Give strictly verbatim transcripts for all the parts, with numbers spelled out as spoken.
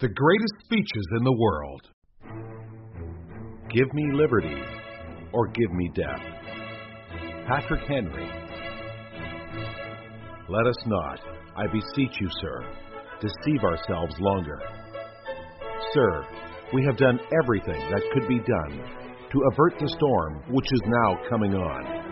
the greatest speeches in the world. Give me liberty or give me death. Patrick Henry. Let us not, I beseech you, sir, deceive ourselves longer. Sir, we have done everything that could be done to avert the storm which is now coming on.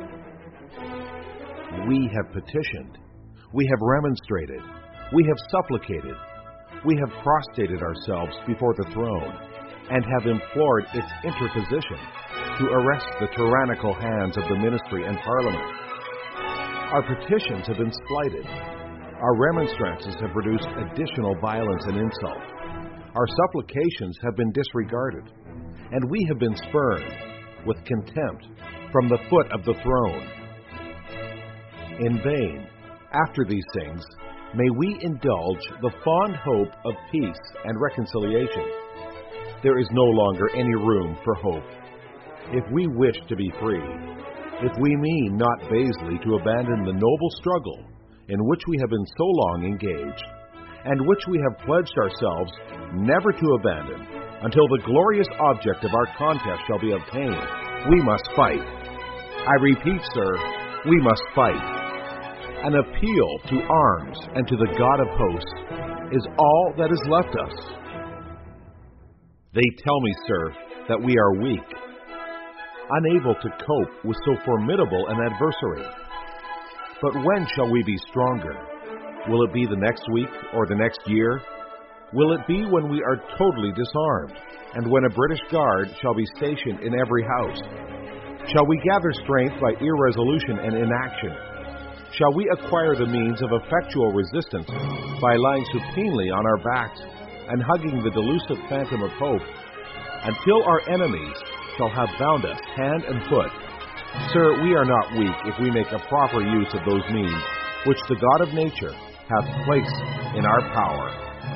We have petitioned, we have remonstrated, we have supplicated, we have prostrated ourselves before the throne, and have implored its interposition to arrest the tyrannical hands of the ministry and parliament. Our petitions have been slighted. Our remonstrances have produced additional violence and insult. Our supplications have been disregarded, and we have been spurned with contempt from the foot of the throne. In vain, after these things, may we indulge the fond hope of peace and reconciliation. There is no longer any room for hope. If we wish to be free, if we mean not basely to abandon the noble struggle in which we have been so long engaged, and which we have pledged ourselves never to abandon until the glorious object of our contest shall be obtained, we must fight. I repeat, sir, we must fight. An appeal to arms and to the God of hosts is all that is left us. They tell me, sir, that we are weak, unable to cope with so formidable an adversary. But when shall we be stronger? Will it be the next week or the next year? Will it be when we are totally disarmed, and when a British Guard shall be stationed in every house? Shall we gather strength by irresolution and inaction? Shall we acquire the means of effectual resistance by lying supinely on our backs and hugging the delusive phantom of hope until our enemies shall have bound us hand and foot? Sir, we are not weak if we make a proper use of those means which the God of nature hath placed in our power.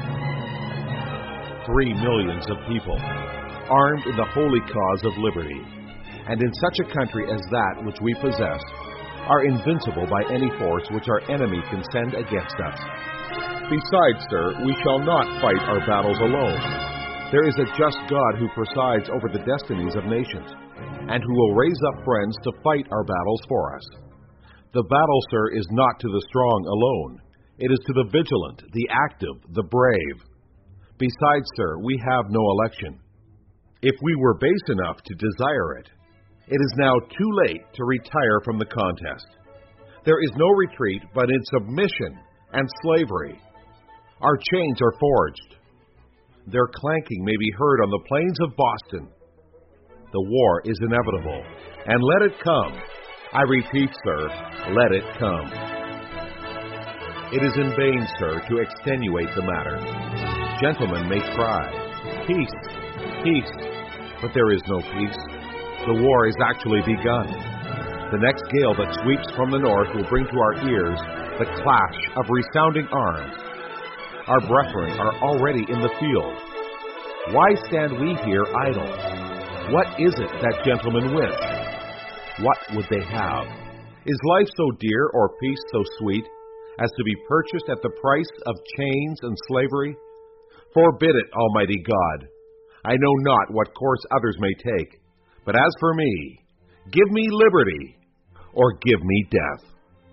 Three millions of people, armed in the holy cause of liberty, and in such a country as that which we possess, are invincible by any force which our enemy can send against us. Besides, sir, we shall not fight our battles alone. There is a just God who presides over the destinies of nations, and who will raise up friends to fight our battles for us. The battle, sir, is not to the strong alone. It is to the vigilant, the active, the brave. Besides, sir, we have no election. If we were base enough to desire it, it is now too late to retire from the contest. There is no retreat but in submission and slavery. Our chains are forged. Their clanking may be heard on the plains of Boston. The war is inevitable, and let it come. I repeat, sir, let it come. It is in vain, sir, to extenuate the matter. Gentlemen may cry, peace, peace, but there is no peace. The war is actually begun. The next gale that sweeps from the north will bring to our ears the clash of resounding arms. Our brethren are already in the field. Why stand we here idle? What is it that gentlemen wish? What would they have? Is life so dear or peace so sweet as to be purchased at the price of chains and slavery? Forbid it, Almighty God. I know not what course others may take, but as for me, give me liberty or give me death.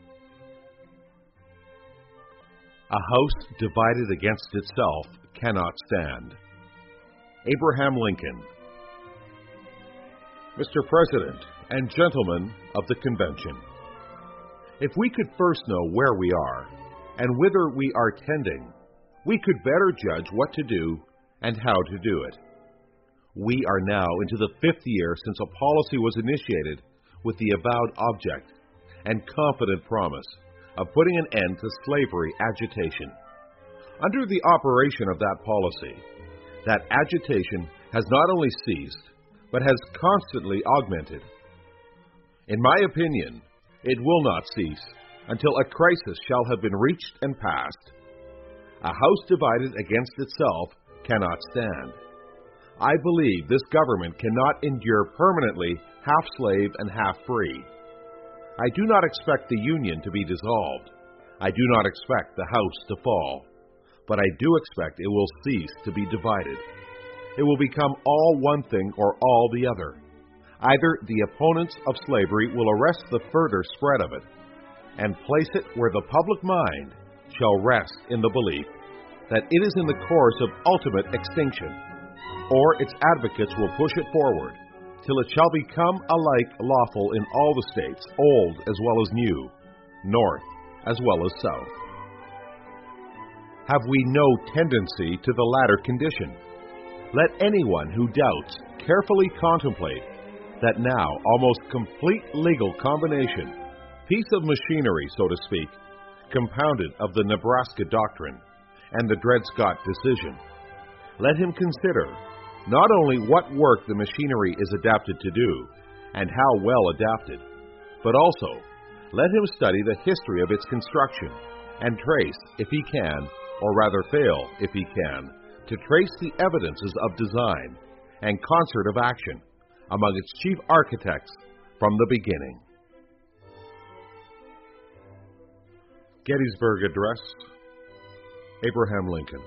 A house divided against itself cannot stand. Abraham Lincoln. Mister President and gentlemen of the convention, if we could first know where we are and whither we are tending, we could better judge what to do and how to do it. We are now into the fifth year since a policy was initiated with the avowed object and confident promise of putting an end to slavery agitation. Under the operation of that policy, that agitation has not only ceased, but has constantly augmented. In my opinion, it will not cease until a crisis shall have been reached and passed. A house divided against itself cannot stand. I believe this government cannot endure permanently half slave and half free. I do not expect the Union to be dissolved. I do not expect the house to fall. but I do expect it will cease to be divided. It will become all one thing or all the other. Either the opponents of slavery will arrest the further spread of it and place it where the public mind shall rest in the belief that it is in the course of ultimate extinction, or its advocates will push it forward till it shall become alike lawful in all the states, old as well as new, north as well as south. Have we no tendency to the latter condition? Let anyone who doubts carefully contemplate that now almost complete legal combination, piece of machinery, so to speak, compounded of the Nebraska Doctrine and the Dred Scott decision. Let him consider not only what work the machinery is adapted to do, and how well adapted, but also let him study the history of its construction, and trace, if he can, or rather fail, if he can, to trace the evidences of design and concert of action among its chief architects from the beginning. Gettysburg Address, Abraham Lincoln.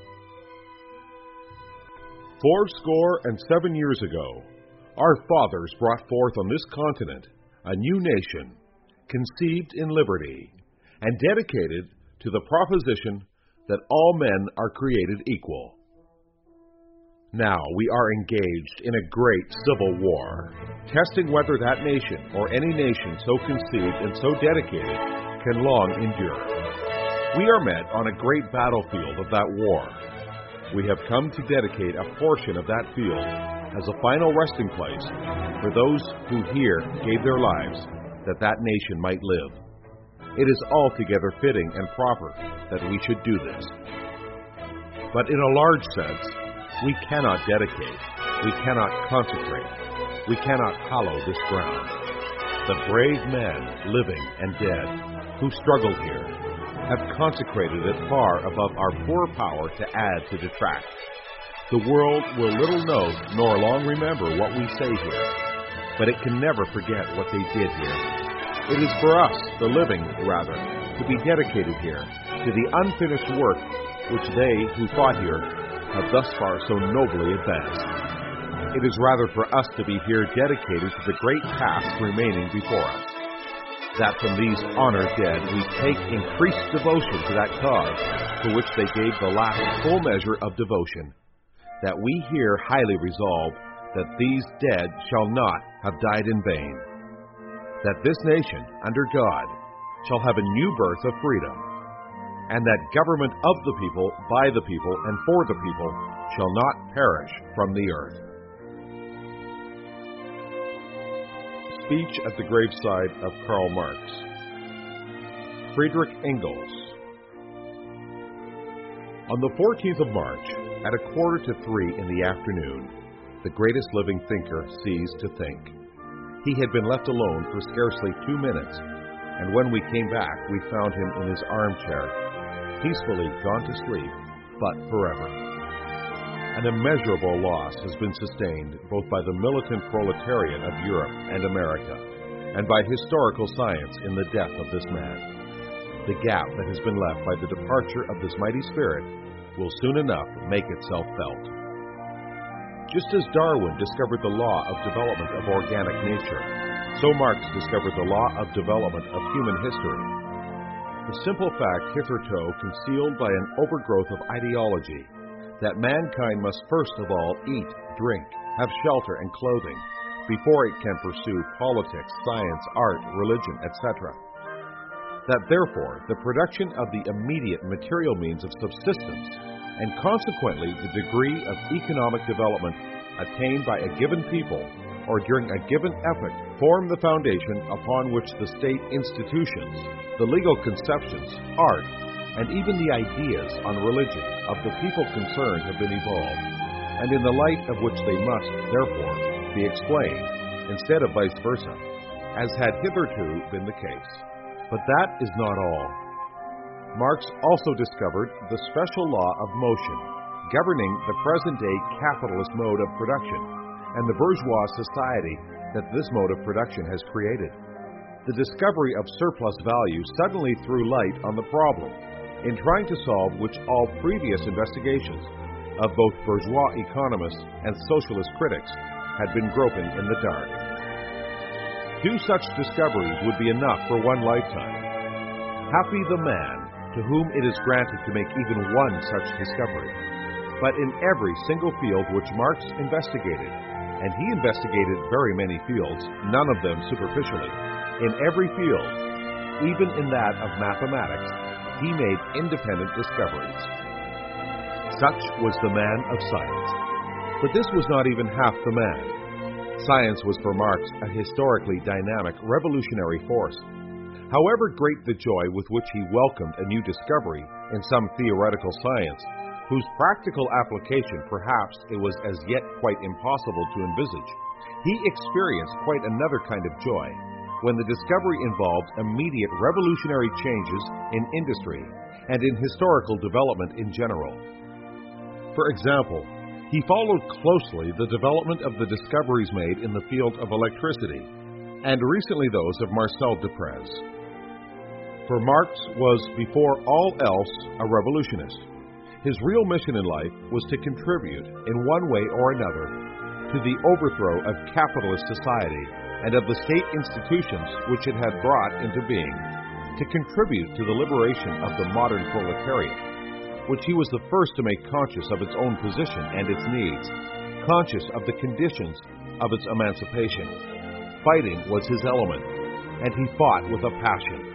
Fourscore and seven years ago, our fathers brought forth on this continent a new nation, conceived in liberty, and dedicated to the proposition that all men are created equal. Now we are engaged in a great civil war, testing whether that nation or any nation so conceived and so dedicated can long endure. We are met on a great battlefield of that war. We have come to dedicate a portion of that field as a final resting place for those who here gave their lives that that nation might live. It is altogether fitting and proper that we should do this. But in a large sense, we cannot dedicate, we cannot consecrate, we cannot hallow this ground. The brave men, living and dead, who struggled here, have consecrated it far above our poor power to add to detract. The world will little know nor long remember what we say here, but it can never forget what they did here. It is for us, the living, rather, to be dedicated here to the unfinished work which they who fought here have thus far so nobly advanced. It is rather for us to be here dedicated to the great task remaining before us, that from these honored dead we take increased devotion to that cause for which they gave the last full measure of devotion, that we here highly resolve that these dead shall not have died in vain, that this nation, under God, shall have a new birth of freedom, and that government of the people, by the people, and for the people shall not perish from the earth. Speech at the graveside of Karl Marx. Friedrich Engels. On the fourteenth of March, at a quarter to three in the afternoon, the greatest living thinker ceased to think. He had been left alone for scarcely two minutes, and when we came back, we found him in his armchair, peacefully gone to sleep, but forever. An immeasurable loss has been sustained both by the militant proletariat of Europe and America, and by historical science in the death of this man. The gap that has been left by the departure of this mighty spirit will soon enough make itself felt. Just as Darwin discovered the law of development of organic nature, so Marx discovered the law of development of human history. The simple fact hitherto concealed by an overgrowth of ideology, that mankind must first of all eat, drink, have shelter and clothing, before it can pursue politics, science, art, religion, et cetera. That therefore the production of the immediate material means of subsistence, and consequently the degree of economic development attained by a given people or during a given epoch, form the foundation upon which the state institutions, the legal conceptions, art, and even the ideas on religion of the people concerned have been evolved, and in the light of which they must, therefore, be explained, instead of vice versa, as had hitherto been the case. But that is not all. Marx also discovered the special law of motion, governing the present-day capitalist mode of production, and the bourgeois society that this mode of production has created. The discovery of surplus value suddenly threw light on the problem, in trying to solve which all previous investigations of both bourgeois economists and socialist critics had been groping in the dark. Two such discoveries would be enough for one lifetime. Happy the man to whom it is granted to make even one such discovery. But in every single field which Marx investigated, and he investigated very many fields, none of them superficially, in every field, even in that of mathematics, he made independent discoveries. Such was the man of science. But this was not even half the man. Science was for Marx a historically dynamic, revolutionary force. However great the joy with which he welcomed a new discovery in some theoretical science, whose practical application perhaps it was as yet quite impossible to envisage, he experienced quite another kind of joy when the discovery involved immediate revolutionary changes in industry and in historical development in general. For example, he followed closely the development of the discoveries made in the field of electricity, and recently those of Marcel Duprez. For Marx was, before all else, a revolutionist. His real mission in life was to contribute, in one way or another, to the overthrow of capitalist society and of the state institutions which it had brought into being, to contribute to the liberation of the modern proletariat, which he was the first to make conscious of its own position and its needs, conscious of the conditions of its emancipation. Fighting was his element, and he fought with a passion.